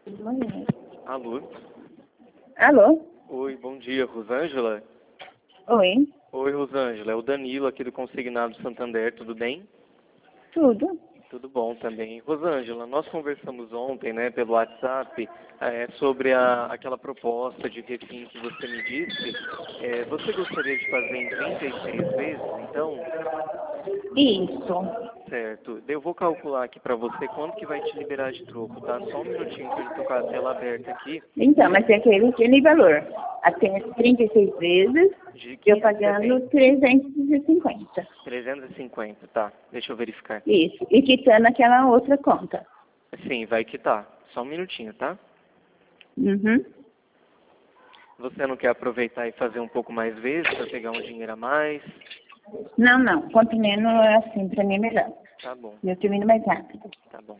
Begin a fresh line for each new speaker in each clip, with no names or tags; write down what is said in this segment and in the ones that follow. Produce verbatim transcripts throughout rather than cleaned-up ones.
Alô?
Alô?
Oi, bom dia, Rosângela?
Oi,
Oi, Rosângela, é o Danilo aqui do Consignado Santander, tudo bem?
tudo?
Tudo bom também. Rosângela, nós conversamos ontem, né, pelo WhatsApp, é, sobre a, aquela proposta de refim que você me disse. É, você gostaria de fazer em trinta e seis vezes, então?
Isso.
Certo. Eu vou calcular aqui pra você quanto que vai te liberar de troco, tá? Só um minutinho que eu já tô com a tela aberta aqui.
Então, mas é aquele, aquele valor. Até trinta e seis vezes,
De
eu pagando trezentos e cinquenta.
trezentos e cinquenta, tá. Deixa eu verificar.
Isso. E quitando aquela outra conta.
Sim, vai quitar. Só um minutinho, tá?
Uhum.
Você não quer aproveitar e fazer um pouco mais vezes para pegar um dinheiro a mais?
Não, não. Quanto menos, assim, pra mim é melhor.
Tá bom,
Eu termino mais rápido.
tá bom.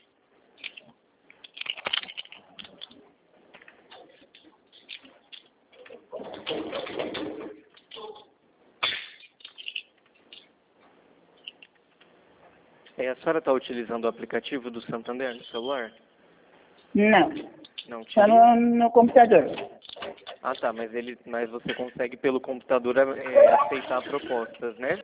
É, a senhora está utilizando o aplicativo do Santander no celular?
Não.
Não,
Só
utiliza?
no, no computador.
Ah, tá, mas, ele, mas você consegue pelo computador é, aceitar propostas, né?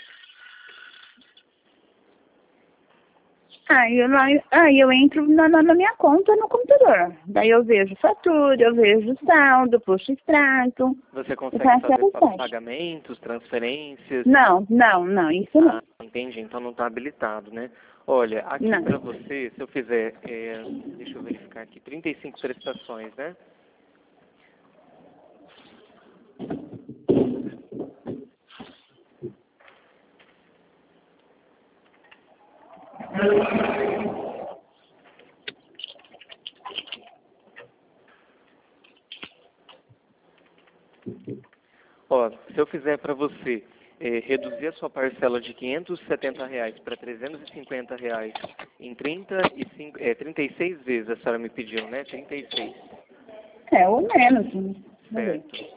Ah, eu, lá- ah, eu entro na, na, na minha conta no computador. Daí eu vejo fatura, eu vejo saldo, puxo extrato.
Você
Eu
consegue
faço
fazer
essa
pa-
parte.
pagamentos, transferências?
Não, não, não, isso não.
Ah, entendi, então não está habilitado, né? Olha, aqui
Não.
para você, se eu fizer, é, deixa eu verificar aqui, trinta e cinco prestações, né? Ó, se eu fizer para você é, reduzir a sua parcela de quinhentos e setenta reais para trezentos e cinquenta reais em trinta e cinco, é, trinta e seis vezes, a senhora me pediu, né? trinta e seis,
É, ou menos. Né? Vamos ver.
certo?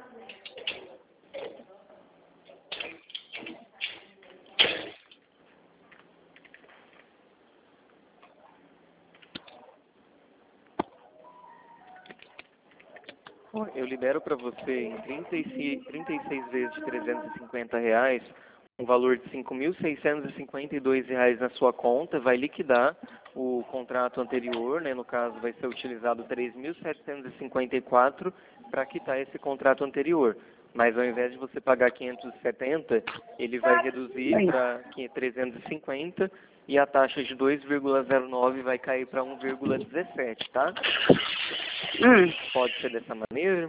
Ó, eu libero para você em trinta e seis, trinta e seis vezes de trezentos e cinquenta reais, um valor de cinco mil seiscentos e cinquenta e dois reais na sua conta, vai liquidar o contrato anterior, né? No caso, vai ser utilizado três mil setecentos e cinquenta e quatro para quitar esse contrato anterior. Mas ao invés de você pagar quinhentos e setenta, ele vai reduzir
Aí.
para trezentos e cinquenta e a taxa de dois vírgula zero nove vai cair para um vírgula dezessete, tá?
Hum.
Pode ser dessa maneira?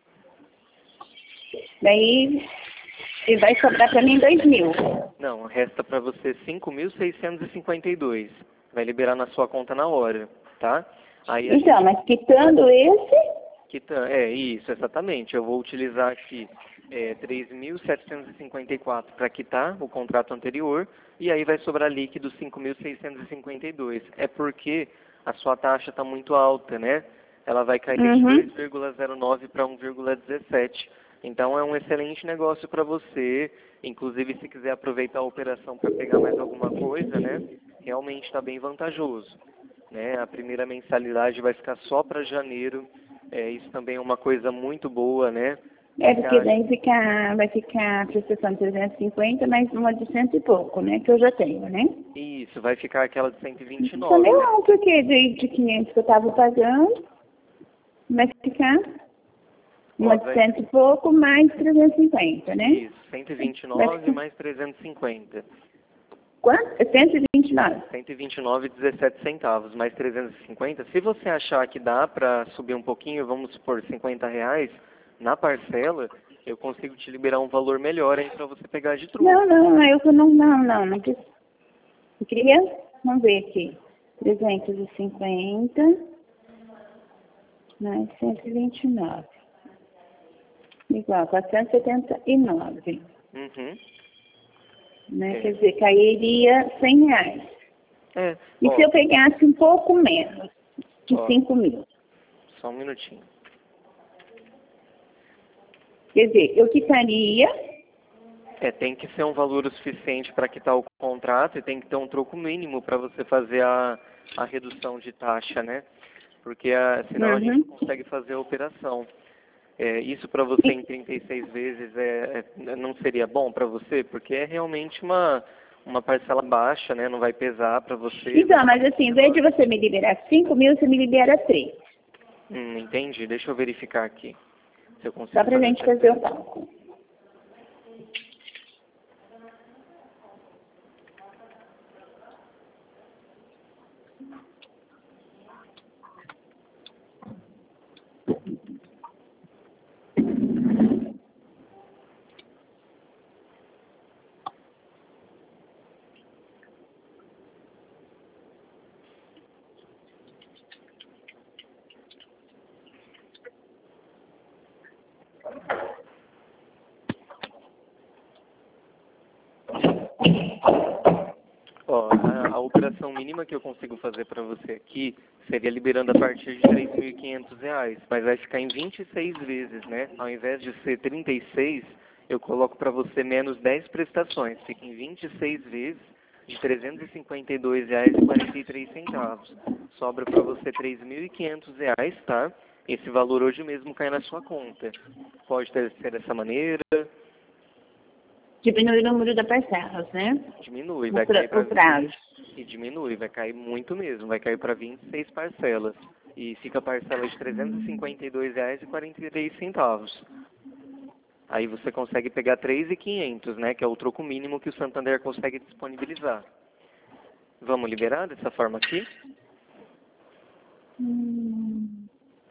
Daí, e vai sobrar pra mim dois mil.
Não, resta para você cinco mil seiscentos e cinquenta e dois. Vai liberar na sua conta na hora, tá? Aí a
Então,
gente
mas quitando esse,
quita, é isso, exatamente. Eu vou utilizar aqui é, três mil setecentos e cinquenta e quatro para quitar o contrato anterior e aí vai sobrar líquido cinco mil seiscentos e cinquenta e dois. É porque a sua taxa está muito alta, né? Ela vai cair de
uhum.
dois vírgula zero nove para um vírgula dezessete. Então é um excelente negócio para você. Inclusive, se quiser aproveitar a operação para pegar mais alguma coisa, né? Realmente está bem vantajoso, né? A primeira mensalidade vai ficar só para janeiro. É, isso também é uma coisa muito boa, né?
É
Você
porque
acha?
daí fica, vai ficar a prestação de trezentos e cinquenta, mais uma de cento e pouco, né? Que eu já tenho, né?
Isso, vai ficar aquela de cento e vinte e
Só
nove,
meio
né?
alto aqui de, de quinhentos que eu tava pagando. Vai ficar
Ó,
uma de
vai,
cento e pouco, mais trezentos e cinquenta, né?
isso, cento e vinte e
Vai
nove
ficar
mais trezentos e cinquenta.
quanto? É cento e vinte e nove.
cento e vinte e nove e dezessete centavos, mais trezentos e cinquenta. Se você achar que dá para subir um pouquinho, vamos supor cinquenta reais na parcela, eu consigo te liberar um valor melhor aí para você pegar de troco.
Não, não, eu que não, não, não, não precisa. Eu queria, vamos ver aqui, trezentos e cinquenta mais cento e vinte e nove, igual, quatrocentos e setenta e nove,
Uhum.
né?
É.
Quer dizer, cairia cem reais.
É,
E
ó,
se eu pegasse um pouco menos que
ó,
cinco mil?
só um minutinho.
Quer dizer, eu quitaria,
É, tem que ser um valor o suficiente para quitar o contrato e tem que ter um troco mínimo para você fazer a, a redução de taxa, né? porque a, senão a gente
Uhum.
não consegue fazer a operação. É, isso para você em trinta e seis vezes é, é, não seria bom para você? Porque é realmente uma, uma parcela baixa, né? Não vai pesar para você.
Então, mas assim, em vez de você me liberar cinco mil, você me libera três.
Hum, entendi. Deixa eu verificar aqui se eu
Só
consigo
pra
fazer
gente
essa
fazer o
diferença.
cálculo.
Ó, a, a operação mínima que eu consigo fazer para você aqui seria liberando a partir de três mil e quinhentos reais, mas vai ficar em vinte e seis vezes, né? Ao invés de ser trinta e seis, eu coloco para você menos dez prestações, fica em vinte e seis vezes de trezentos e cinquenta e dois reais e quarenta e três centavos. Sobra para você três mil e quinhentos reais, tá? Esse valor hoje mesmo cai na sua conta. Pode ter, ser dessa maneira,
Diminui o número de parcelas, né?
diminui,
O,
vai
pra,
cair para
o prazo.
e diminui, vai cair muito mesmo, vai cair para vinte e seis parcelas. E fica a parcela de trezentos e cinquenta e dois reais e quarenta e três centavos. Aí você consegue pegar três mil e quinhentos, né, que é o troco mínimo que o Santander consegue disponibilizar. Vamos liberar dessa forma aqui?
Hum.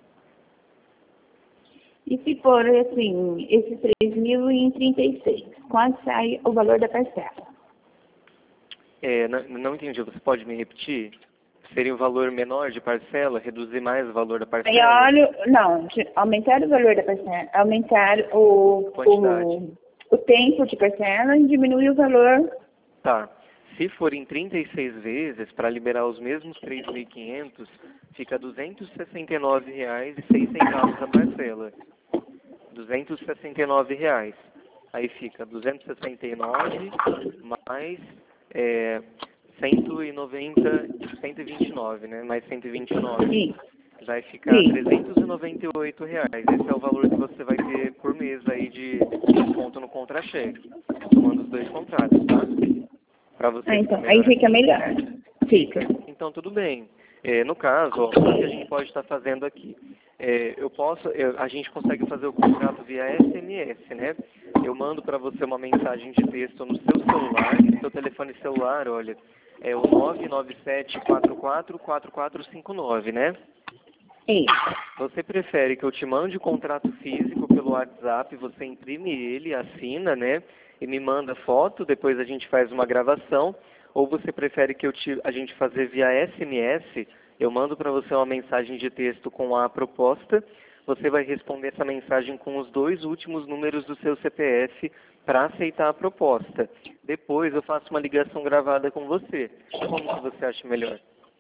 E se for assim, esses três mil em trinta e seis, quanto sai o valor da parcela?
É, não, não entendi, você pode me repetir? Seria um valor menor de parcela, reduzir mais o valor da
Aí
parcela?
olha, não, de- aumentar o valor da parcela, aumentar o,
Quantidade.
o, o tempo de parcela e diminuir o valor.
Tá. Se for em trinta e seis vezes, para liberar os mesmos três mil e quinhentos, fica duzentos e sessenta e nove reais e seis centavos a parcela. duzentos e sessenta e nove reais. Aí fica duzentos e sessenta e nove mais é, cento e noventa, cento e vinte e nove, né? Mais cento e vinte e nove.
Isso,
Vai ficar
isso.
trezentos e noventa e oito reais. Esse é o valor que você vai ter por mês aí de desconto no contra-cheque, somando os dois contratos, tá? Para você
Ah,
ficar
então, aí
melhor
fica
assim?
melhor. Fica.
Fica. Então, tudo bem. É, no caso, ó, o que a gente pode estar fazendo aqui? É, eu posso, eu- a gente consegue fazer o contrato via S M S, né? Eu mando para você uma mensagem de texto no seu celular, seu telefone celular, olha, é o nove nove sete quatro quatro quatro quatro cinco nove, né?
Isso.
Você prefere que eu te mande o contrato físico pelo WhatsApp, você imprime ele, assina, né? E me manda foto, depois a gente faz uma gravação. Ou você prefere que eu te, a gente fazer via S M S, eu mando para você uma mensagem de texto com a proposta, você vai responder essa mensagem com os dois últimos números do seu C P F para aceitar a proposta. Depois eu faço uma ligação gravada com você. Como que você acha melhor?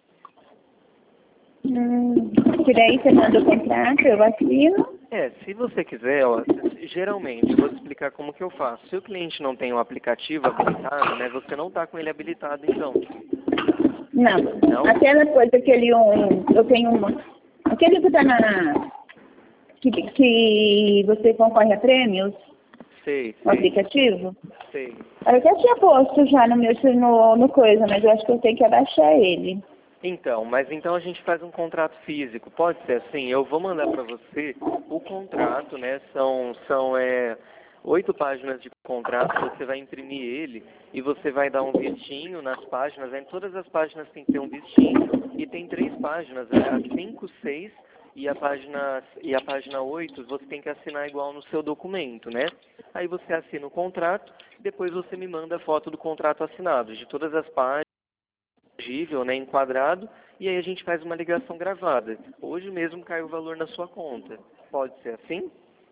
Hum, que daí você manda o contrato, eu assino.
É, se você quiser, ó, geralmente, eu vou te explicar como que eu faço. Se o cliente não tem o aplicativo habilitado, né, você não está com ele habilitado, então.
Não,
Não?
aquela coisa, aquele um, eu tenho uma, aquele que tá na, que, que você concorre a prêmios,
Sei,
o
sei,
aplicativo.
sei.
Eu já tinha posto já no meu, no, no coisa, mas eu acho que eu tenho que abaixar ele.
Então, mas então a gente faz um contrato físico. Pode ser assim, eu vou mandar para você o contrato, né? São, são é, oito páginas de contrato, você vai imprimir ele e você vai dar um vistinho nas páginas. Em todas as páginas tem que ter um vistinho e tem três páginas, né, a cinco, seis e a página e a página oito você tem que assinar igual no seu documento, né? Aí você assina o contrato, depois você me manda a foto do contrato assinado, de todas as páginas legível, né, enquadrado, e aí a gente faz uma ligação gravada. Hoje mesmo cai o valor na sua conta. Pode ser assim?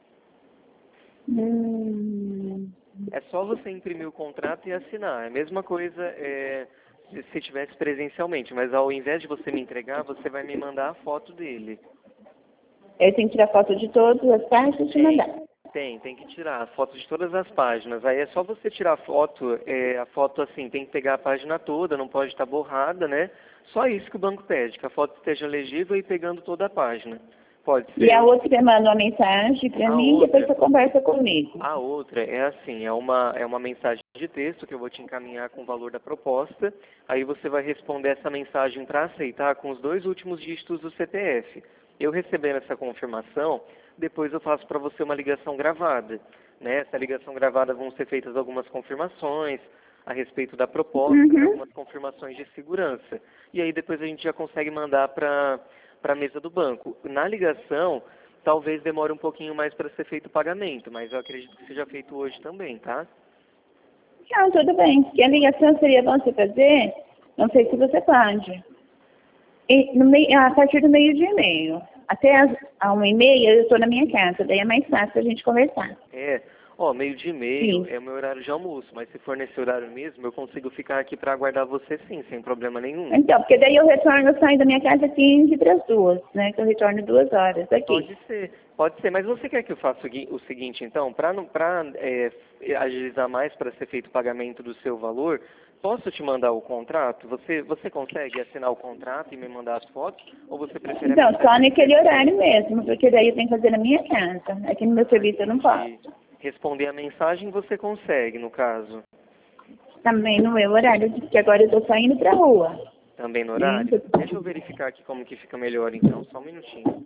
Hum,
É só você imprimir o contrato e assinar. É a mesma coisa é, se, se tivesse presencialmente, mas ao invés de você me entregar, você vai me mandar a foto dele.
eu tenho que tirar foto de todas as partes e te
Tem,
mandar.
Tem, tem que tirar foto de todas as páginas. Aí é só você tirar a foto, é, a foto assim, tem que pegar a página toda, não pode estar borrada, né? Só isso que o banco pede, que a foto esteja legível e pegando toda a página. Pode ser.
E a outra você manda uma mensagem para mim e depois você conversa comigo.
A outra é assim, é uma, é uma mensagem de texto que eu vou te encaminhar com o valor da proposta. Aí você vai responder essa mensagem para aceitar com os dois últimos dígitos do C P F. Eu recebendo essa confirmação, depois eu faço para você uma ligação gravada. Né? Essa ligação gravada vão ser feitas algumas confirmações a respeito da proposta,
Uhum.
né? Algumas confirmações de segurança. E aí depois a gente já consegue mandar para para a mesa do banco. Na ligação, talvez demore um pouquinho mais para ser feito o pagamento, mas eu acredito que seja feito hoje também, tá?
Não, tudo bem. Porque a ligação seria bom você fazer, não sei se você pode. E no meio, a partir do meio-dia e meio. Até as, a uma e meia eu estou na minha casa, daí é mais fácil a gente conversar.
É, ó, meio-dia e meio
Sim.
é o meu horário de almoço, mas se for nesse horário mesmo, eu consigo ficar aqui para aguardar você sim, sem problema nenhum.
Então, porque daí eu retorno, eu saio da minha casa quinze para as duas, né? Que eu retorno duas horas aqui.
Pode ser, pode ser, mas você quer que eu faça o, gui- o seguinte então, para é, agilizar mais para ser feito o pagamento do seu valor, posso te mandar o contrato? Você, você consegue assinar o contrato e me mandar as fotos? Ou você prefere...
Então, só naquele horário mesmo, porque daí eu tenho que fazer na minha casa. Aqui no meu serviço eu não posso.
Responder a mensagem você consegue, no caso.
Também no meu horário, porque agora eu estou saindo para a rua.
Também no horário?
Hum.
Deixa eu verificar aqui como que fica melhor então, só um minutinho.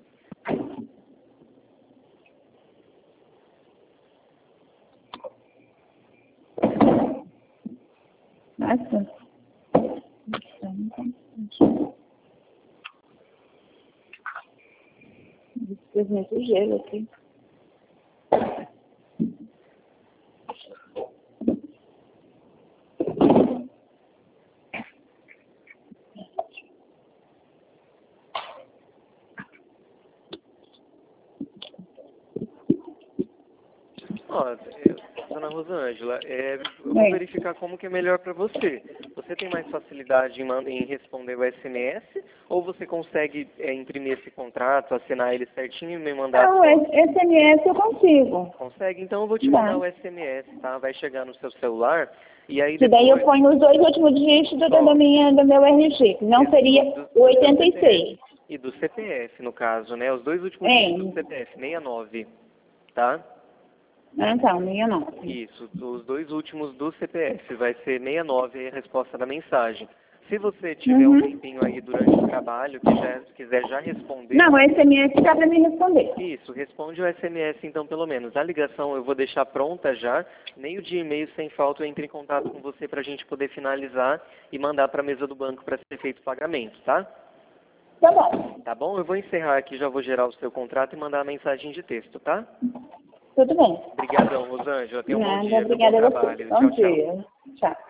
Nossa. Fez muito gelo aqui.
Ó, é, dona Rosângela, é, eu vou
Bem.
verificar como que é melhor para você. Você tem mais facilidade em, man- em responder o S M S ou você consegue é, imprimir esse contrato, assinar ele certinho e me mandar
Não,
as fotos?
S M S eu consigo.
Consegue? Então eu vou te
Tá.
mandar o S M S, tá? Vai chegar no seu celular e aí
Que
depois...
daí eu ponho os dois últimos dígitos do, da minha, do meu R G, que não seria o oitenta e seis.
E do C P F, no caso, né? Os dois últimos
É.
dígitos do C P F, sessenta e nove, tá?
Ah, então, meia não.
Isso, os dois últimos do C P F, vai ser sessenta e nove aí a resposta da mensagem. Se você tiver
Uhum.
um tempinho aí durante o trabalho, que já, quiser já responder...
Não, o S M S dá para me responder.
Isso, responde o S M S então pelo menos. A ligação eu vou deixar pronta já, meio dia e meio sem falta eu entro em contato com você para a gente poder finalizar e mandar para a mesa do banco para ser feito o pagamento, tá?
Tá bom.
Tá bom? Eu vou encerrar aqui, já vou gerar o seu contrato e mandar a mensagem de texto, tá?
Tudo bem.
Obrigadão, Rosângela. Tenha um bom
Nada,
dia, viu? Bom
obrigada a você.
trabalho.
Bom
Tchau, tchau.
dia. Tchau.